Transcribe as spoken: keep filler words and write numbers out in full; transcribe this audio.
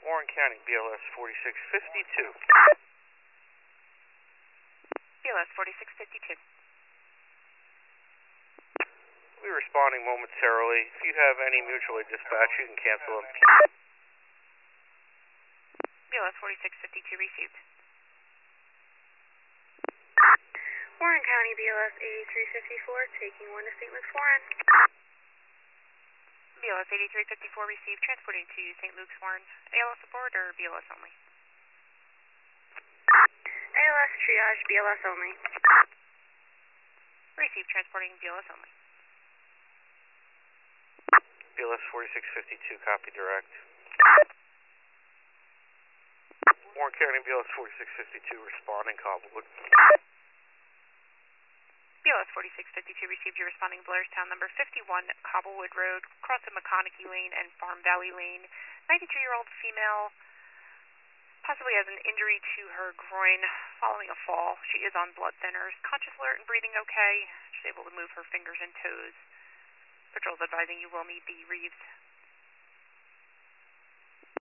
Warren County, B L S forty-six fifty-two. B L S forty-six fifty-two. We'll be responding momentarily. If you have any mutual aid dispatch, you can cancel them. B L S forty-six fifty-two received. Warren County, B L S eighty-three fifty-four, taking one to Saint Luke's Warren. B L S eighty-three fifty-four received, transporting to Saint Luke's Warren. A L S aboard or B L S only? A L S triage, B L S only. Received, transporting B L S only. B L S forty-six fifty-two, copy direct. Warren County, B L S forty-six fifty-two, responding, Cobblewood. B L S forty-six fifty-two received, your responding Blairstown, number fifty-one, Cobblewood Road, crossing McConaughey Lane and Farm Valley Lane. ninety-two-year-old female, possibly has an injury to her groin following a fall. She is on blood thinners. Conscious, alert, and breathing okay. She's able to move her fingers and toes. Patrol's advising you will need the Reeves